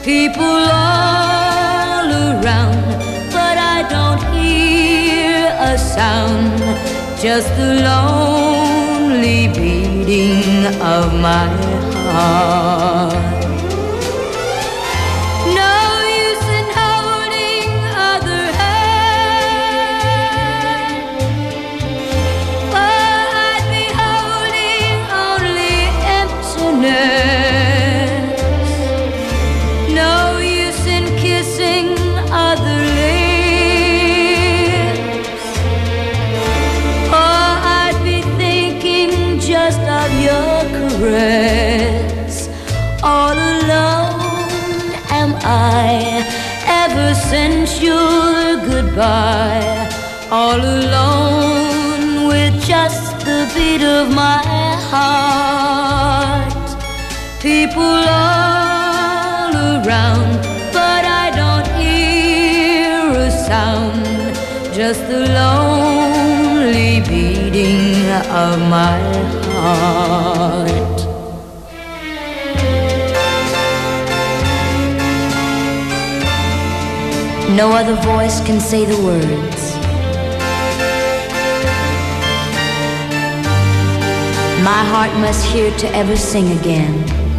people all around, but I don't hear a sound, just the lonely beating of my heart. No use in holding other hand, for I'd be holding only emptiness. No use in kissing other lips, for I'd be thinking just of your caress. All alone am I, ever since your goodbye. All alone with just the beat of my heart. People all around, but I don't hear a sound, just the lonely beating of my heart. No other voice can say the words. My heart must hear to ever sing again.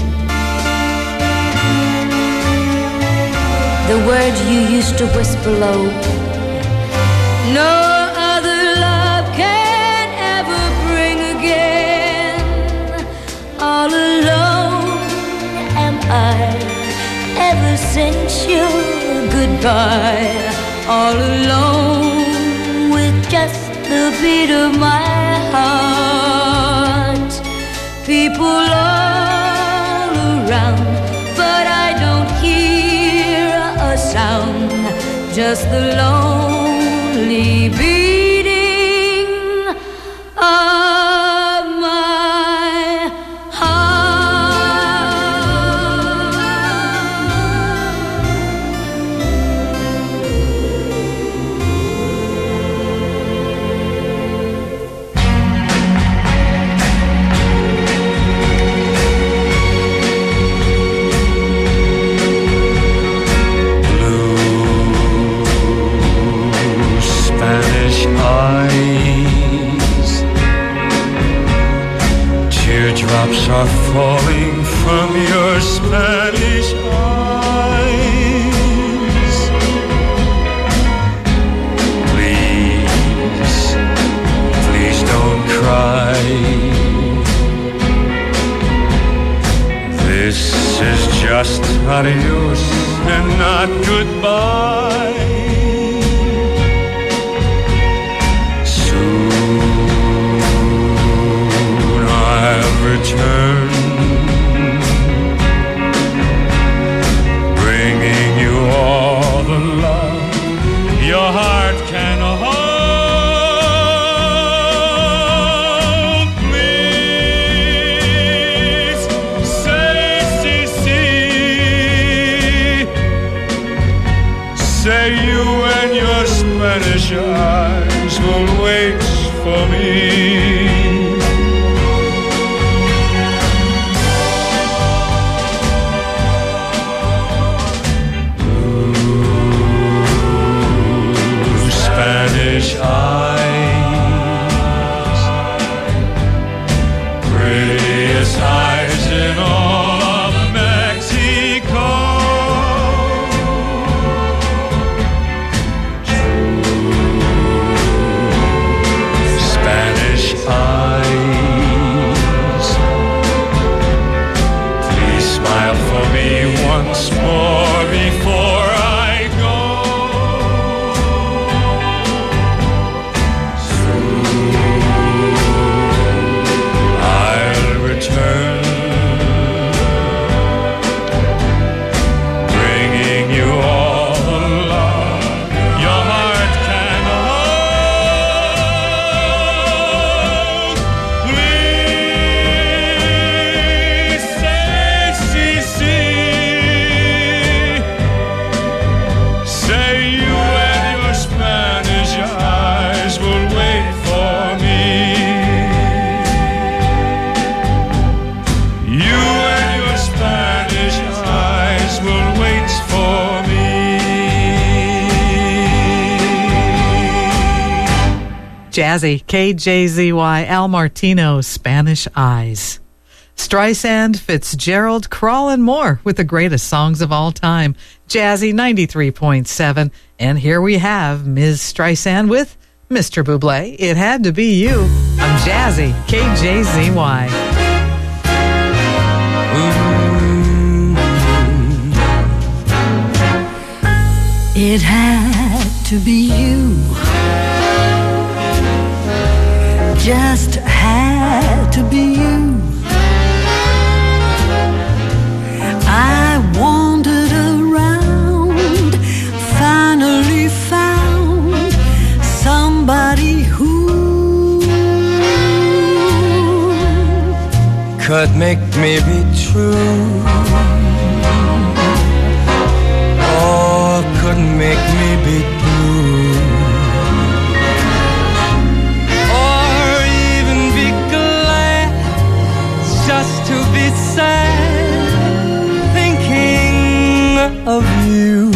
The words you used to whisper low. No other love can ever bring again. All alone am I, ever since your goodbye. All alone with just the beat of my heart. People all around, but I don't hear a sound, just the lonely beating of my Teardrops are falling from your Spanish eyes. Please, please don't cry. This is just adios and not goodbye. Return, bringing you all the love your heart can hold. Please say say you and your Spanish eyes will wait for me. Spanish eyes, prettiest eyes in all of Mexico. Spanish eyes, please smile for me once more before I go. Return, bringing you all the love your heart can hold. Please say Jazzy, KJZY, Al Martino, Spanish Eyes. Streisand, Fitzgerald, Crawl and more with the greatest songs of all time. Jazzy 93.7. And here we have Ms. Streisand with Mr. Bublé. It had to be you. I'm Jazzy, KJZY. It had to be you. Just had to be you. I wandered around, finally found somebody who could make me be true, or could make me be blue, or even be glad just to be sad of you.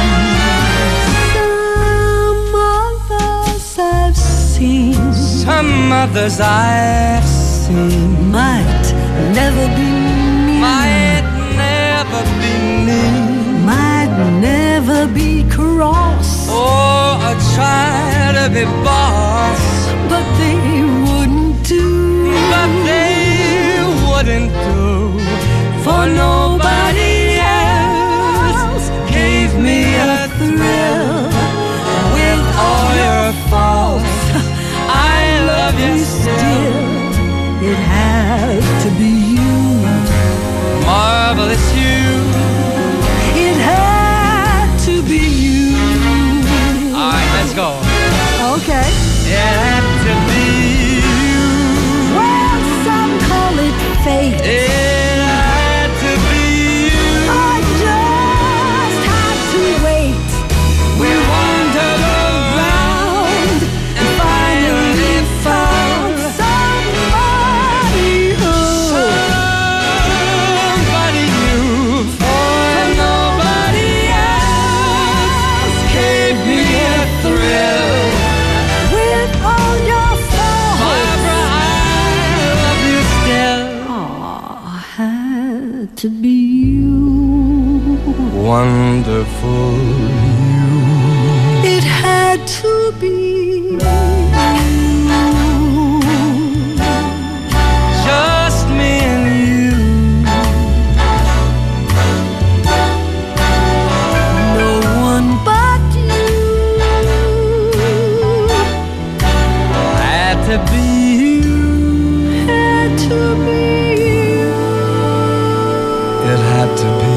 Some others I've seen, some others I've seen might never be me, might never be me, might never be cross, or try to be boss, but they wouldn't do, but they wouldn't do for nobody gave me a thrill with all your faults. I love you still. It had to be you, marvelous you. It had to be you. All right, let's go. Okay. It had to be you. Well, some call it fate. It had to be you. I just had to wait. We wandered around and finally found somebody who, somebody new, for nobody else gave me a thrill with all your faults. Barbara, I love you still. Oh, had to be you. Wonderful you. It had to be you. Just me and you. No one but you. Had to be you. Had to be you. It had to be.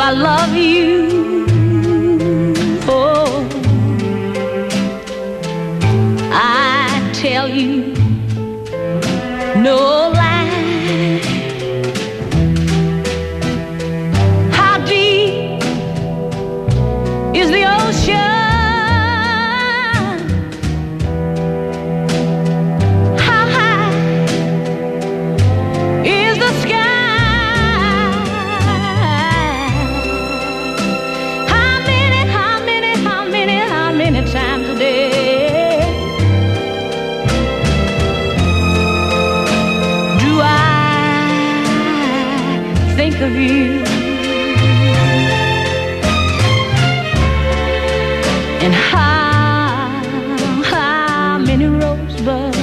I love you. Oh, I tell you no lie. How deep is the ocean? Of you and how many rosebuds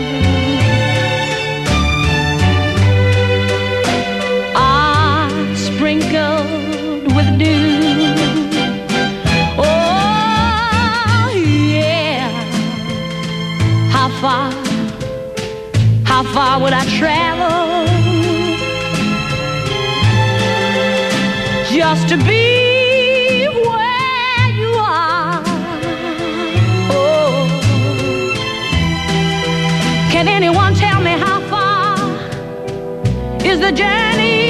are sprinkled with dew. Oh yeah, how far would I travel just to be where you are? Oh, can anyone tell me how far is the journey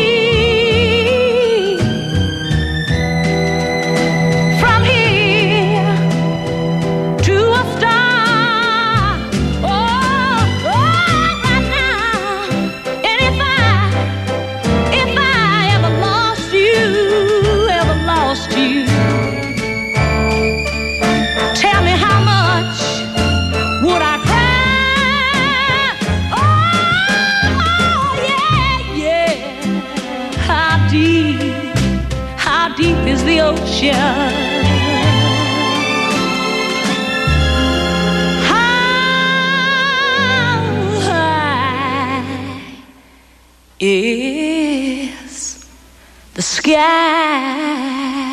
from here to a star? Oh, right now. And if I ever lost you, tell me how much would I cry? Oh yeah. How deep is the ocean? How high is the sky?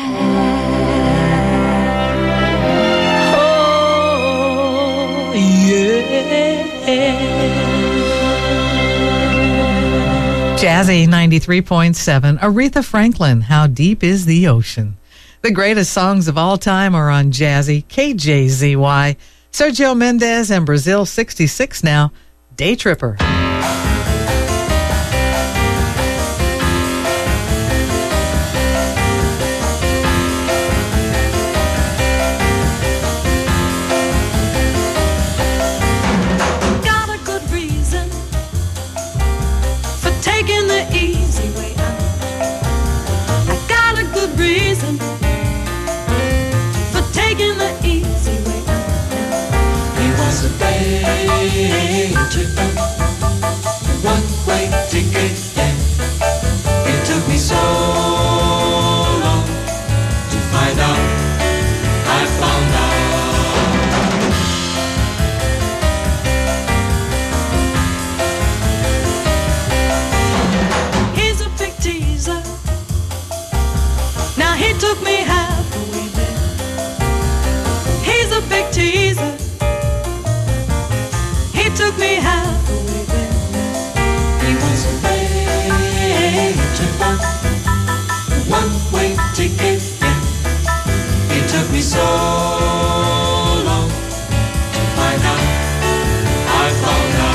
Jazzy 93.7, Aretha Franklin, How Deep is the Ocean? The greatest songs of all time are on Jazzy, KJZY. Sergio Mendes and Brazil 66 now, Day Tripper. One-way ticket, yeah. It took me so long to find out. I found out. He's a big teaser. Now he took me halfway there. He's a big teaser. He took me halfway there. He was a way tripper, one-way ticket, yeah. It took me so long to find out. I found out.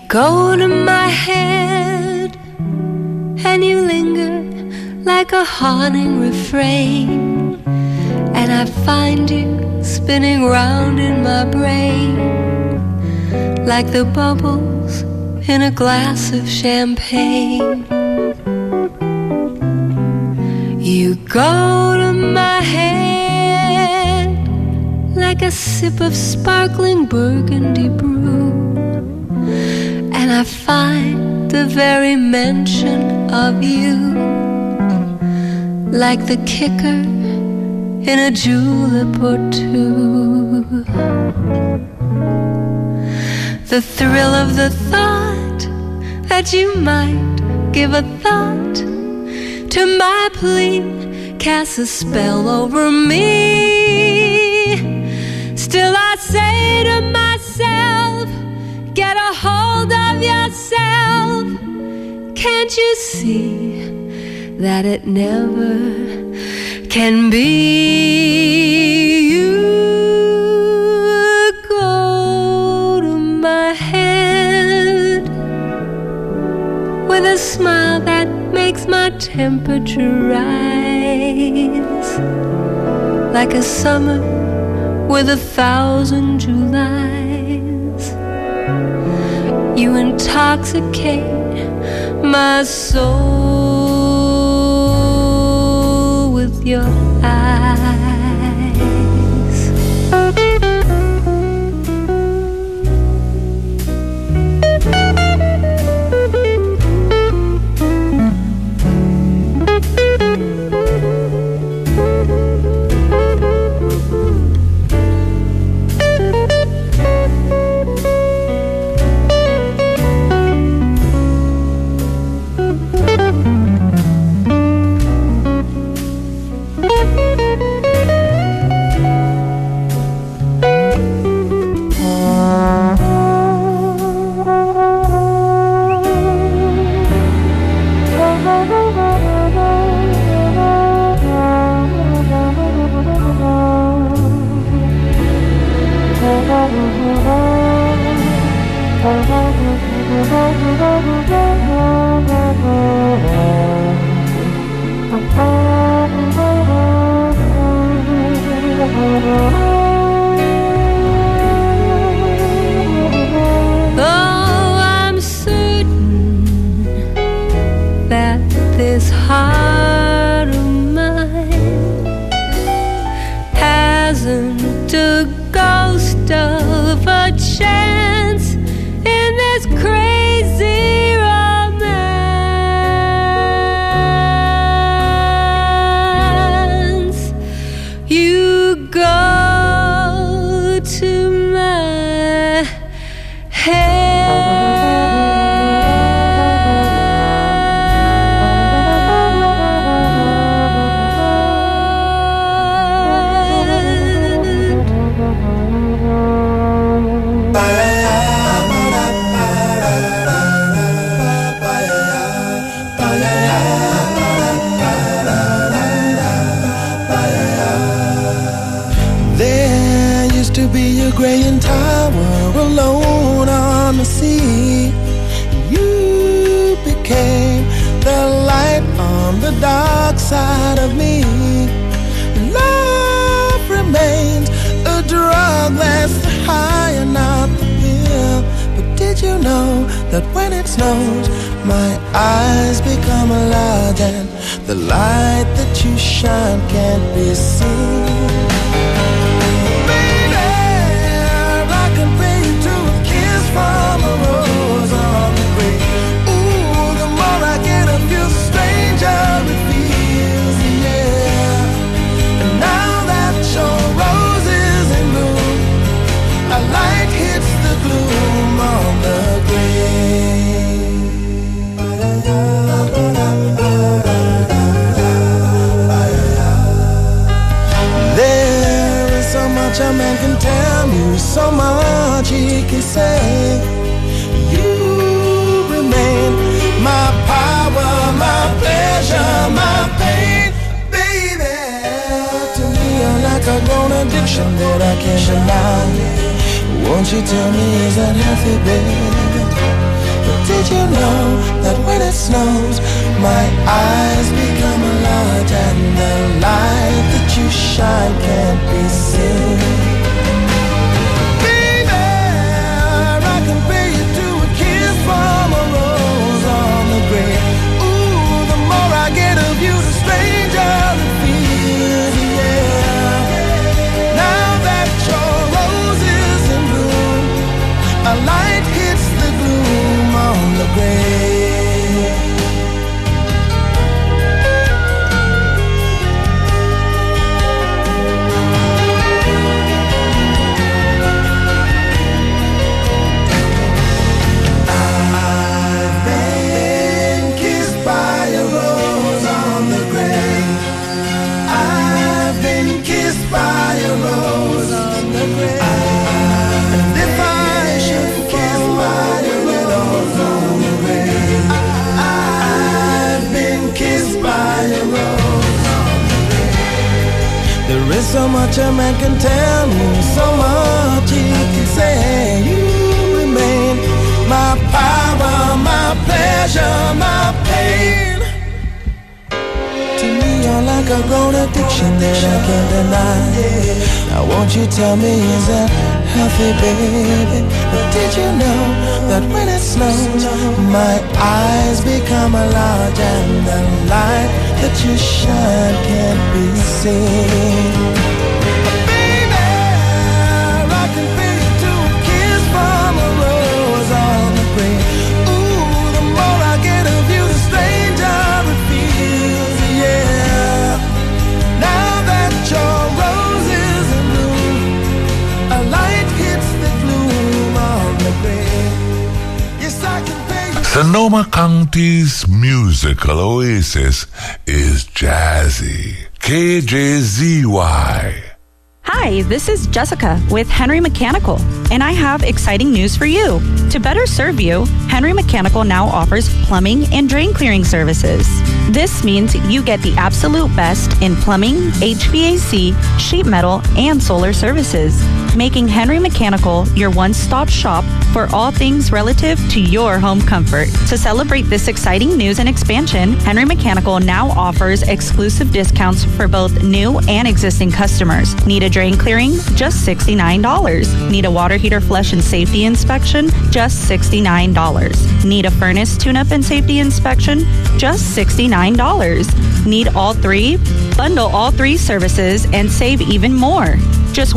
go to my head and you linger like a haunting refrain, and I find you spinning round in my brain like the bubbles in a glass of champagne. You go to my head like a sip of sparkling burgundy brew, and I find the very mention of you like the kicker in a julep or two. The thrill of the thought that you might give a thought to my plea casts a spell over me. Still I say to myself, get a hold of yourself. Can't you see that it never can be? You go to my head with a smile that makes my temperature rise like a summer with 1,000 Julys. You intoxicate my soul with your eyes. That I can't deny. Won't you tell me, is that healthy, baby? did you know that when it snows, my eyes become large and the light that you shine can't be seen? Baby, I compare you to a kiss from a rose on the grave. Ooh, the more I get of you, the stranger it feels, yeah. Now that your rose is in bloom, a light hits the gloom on the grave. There is so much a man can tell me, so much he can say. You remain my power, my pleasure, my pain. To me you're like a grown addiction that I can't deny. Now won't you tell me, is that healthy, baby? But did you know that when it snows, my eyes become large and the light that you shine can't be seen? Baby, I can feel you to a kiss from a rose on the grave. Ooh, the more I get of you, the stranger it feels, yeah. Now that your rose is in bloom, a light hits the gloom on the grave. Yes, I can pay you. Sonoma County's musical oasis is Jazzy. KJZY. Hi, this is Jessica with Henry Mechanical, and I have exciting news for you. To better serve you, Henry Mechanical now offers plumbing and drain clearing services. This means you get the absolute best in plumbing, HVAC, sheet metal, and solar services, making Henry Mechanical your one-stop shop for all things relative to your home comfort. To celebrate this exciting news and expansion, Henry Mechanical now offers exclusive discounts for both new and existing customers. Need a drain clearing? Just $69. Need a water heater flush and safety inspection? Just $69. Need a furnace tune-up and safety inspection? Just $69. Need all three? Bundle all three services and save even more. Just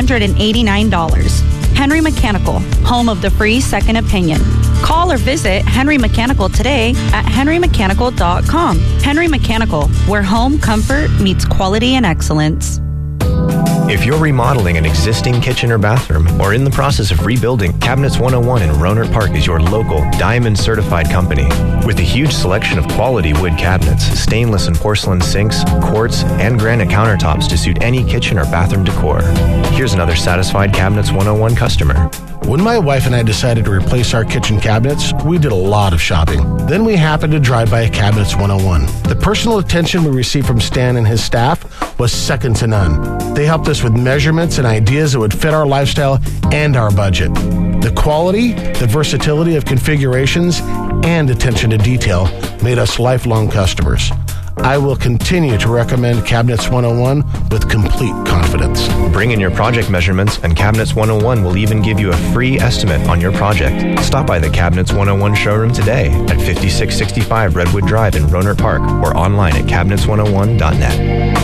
$189. Henry Mechanical, home of the free second opinion. Call or visit Henry Mechanical today at henrymechanical.com. Henry Mechanical, where home comfort meets quality and excellence. If you're remodeling an existing kitchen or bathroom or in the process of rebuilding, Cabinets 101 in Rohnert Park is your local Diamond certified company. With a huge selection of quality wood cabinets, stainless and porcelain sinks, quartz, and granite countertops to suit any kitchen or bathroom decor. Here's another satisfied Cabinets 101 customer. When my wife and I decided to replace our kitchen cabinets, we did a lot of shopping. Then we happened to drive by Cabinets 101. The personal attention we received from Stan and his staff was second to none. They helped us with measurements and ideas that would fit our lifestyle and our budget. The quality, the versatility of configurations, and attention to detail made us lifelong customers. I will continue to recommend Cabinets 101 with complete confidence. Bring in your project measurements and Cabinets 101 will even give you a free estimate on your project. Stop by the Cabinets 101 showroom today at 5665 Redwood Drive in Rohnert Park or online at cabinets101.net.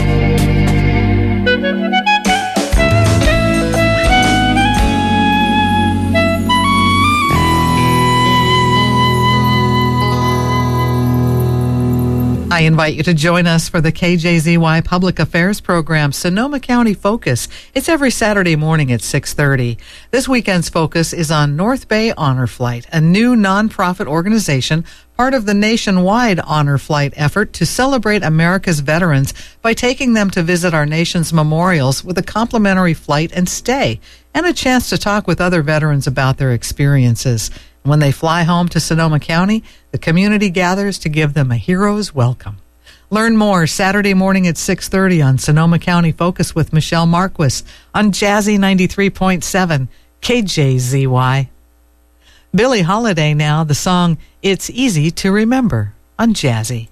I invite you to join us for the KJZY Public Affairs program, Sonoma County Focus. It's every Saturday morning at 6:30. This weekend's focus is on North Bay Honor Flight, a new nonprofit organization, part of the nationwide Honor Flight effort to celebrate America's veterans by taking them to visit our nation's memorials with a complimentary flight and stay, and a chance to talk with other veterans about their experiences. When they fly home to Sonoma County, the community gathers to give them a hero's welcome. Learn more Saturday morning at 6:30 on Sonoma County Focus with Michelle Marquis on Jazzy 93.7 KJZY. Billie Holiday now, the song It's Easy to Remember on Jazzy.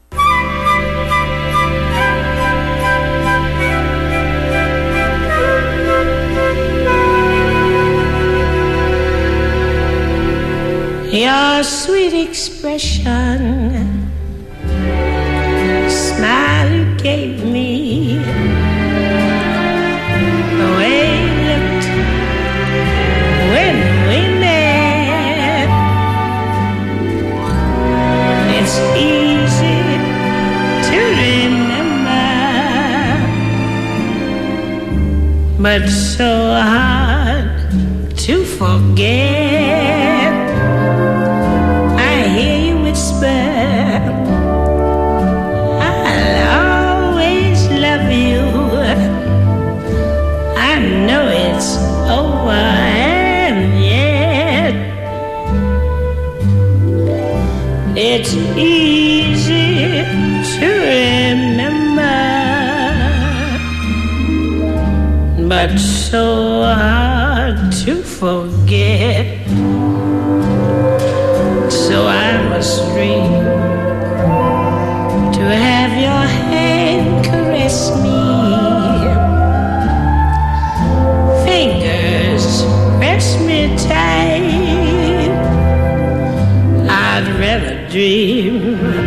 Your sweet expression, smile you gave me, the way you looked when we met. It's easy to remember, but so hard to forget. I hear you whisper, I'll always love you. I know it's over and yet it's easy to remember, but so hard to forget. So I must dream to have your hand caress me, fingers press me tight. I'd rather dream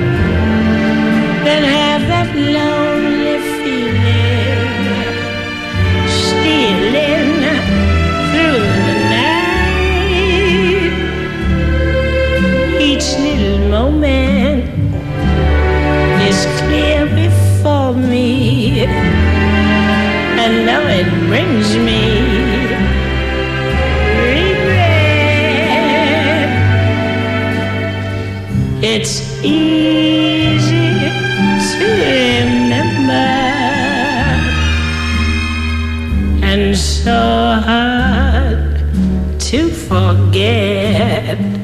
than have that lonely feeling stealing through the night. Each little moment is clear before me. I know it brings me regret. It's easy to remember and so hard to forget.